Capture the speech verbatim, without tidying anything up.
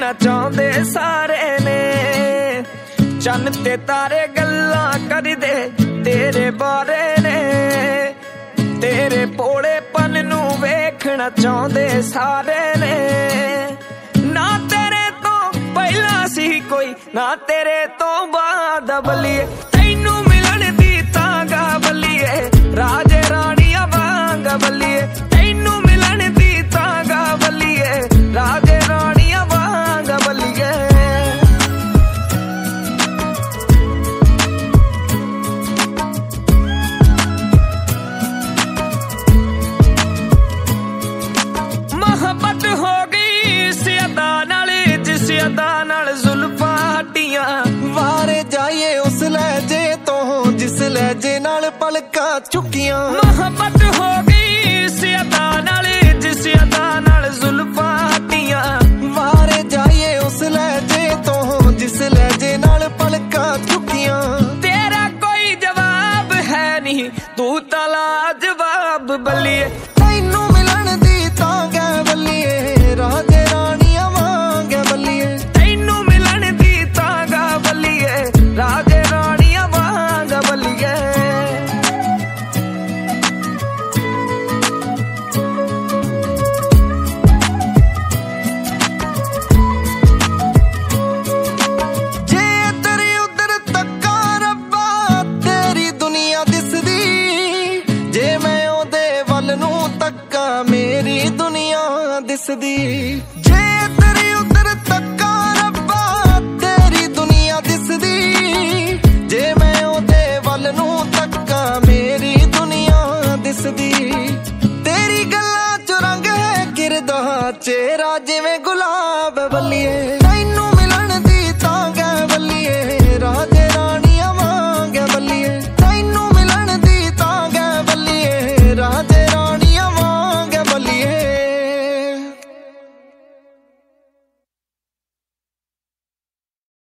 ਵੇਖਣਾ ਚਾਹੁੰਦੇ ਸਾਰੇ ਨੇ। ਚੰਨ ਤੇ ਤਾਰੇ ਗੱਲਾਂ ਕਰਦੇ ਤੇਰੇ ਬਾਰੇ ਨੇ। ਤੇਰੇ ਭੋਲੇਪਨ ਨੂੰ ਵੇਖਣਾ ਚਾਹੁੰਦੇ ਸਾਰੇ ਨੇ। ਨਾ ਤੇਰੇ ਤੋਂ ਪਹਿਲਾਂ ਸੀ ਕੋਈ, ਨਾ ਤੇਰੇ ਤੋਂ ਬਾਅਦ ਬੱਲੀਏ। ਤੈਨੂੰ ਮਿਲਣ ਦੀ ਤਾਂਗਾ ਬੱਲੀਏ, ਰਾਜੇ ਰਾਣੀਆਂ ਵਾਂਗ ਬੱਲੀਏ। ਤੈਨੂੰ ਮਿਲਣ ਦੀ ਤਾਂਗਾ ਬੱਲੀਏ, ਰਾਜੇ ਰਾਣੀਆਂ ਵਾਂਗ ਬੱਲੀਏ। ਮੁਹੱਬਤ ਹੋ ਗਈ ਇਸ ਅਦਾ ਨਾਲ, ਜਿਸ ਅਦਾ ਨਾਲ ਜ਼ੁਲਫਾਂ ਹੱਟੀਆਂ। ਵਾਰੇ ਜਾਈਏ ਉਸ ਲਹਿਜੇ ਤੋਂ, ਜਿਸ ਲਹਿਜੇ ਨਾਲ ਪਲਕਾਂ ਚੁੱਕੀਆਂ। ਮੁਹੱਬਤ ਹੋ ਗਈ ਇਸ ਅਦਾ ਨਾਲ, ਜਿਸ ਅਦਾ ਨਾਲ ਜ਼ੁਲਫਾਂ ਹੱਟੀਆਂ। ਵਾਰੇ ਜਾਈਏ ਉਸ ਲਹਿਜੇ ਤੋਂ, ਜਿਸ ਲਹਿਜੇ ਨਾਲ ਪਲਕਾਂ ਚੁੱਕੀਆਂ। ਤੇਰਾ ਕੋਈ ਜਵਾਬ ਹੈ ਨਹੀਂ, ਤੂੰ ਤਾਂ ਲਾਜਵਾਬ ਬੱਲੀਏ। ਤੈਨੂੰ ਮਿਲਣ ਦੀ ਤਾਂਗਾ ਬੱਲੀਏ, ਰਾਜੇ ਰਾਣੀਆਂ ਵਾਂਗ ਬੱਲੀਏ। ਤੈਨੂੰ ਮਿਲਣ ਦੀ ਤਾਂਗਾ ਬੱਲੀਏ, ਰਾਜੇ ਰਾਣੀਆਂ ਵਾਂਗ ਬੱਲੀਏ। ਜੇ ਇੱਧਰ ਉੱਧਰ ਤੱਕਾਂ ਰੱਬਾ ਤੇਰੀ ਦੁਨੀਆ ਦਿਸਦੀ, ਜੇ ਮੈਂ ਉਹਦੇ ਵੱਲ ਨੂੰ ਤੱਕਾਂ ਮੇਰੀ ਦੁਨੀਆ ਦਿਸਦੀ। ਜੇ ਇੱਧਰ ਉੱਧਰ ਤੱਕਾਂ ਰੱਬਾ ਤੇਰੀ ਦੁਨੀਆ ਦਿਸਦੀ, ਜੇ ਮੈਂ ਉਹਦੇ ਵੱਲ ਨੂੰ ਤੱਕਾਂ ਮੇਰੀ ਦੁਨੀਆ ਦਿਸਦੀ। ਤੇਰੀ ਗੱਲਾਂ ਚ ਰੰਗ ਹੈ ਕਿਰਦਾ ਚਿਹਰਾ ਜਿਵੇਂ ਗੁਲਾਬ ਬੱਲੀਏ।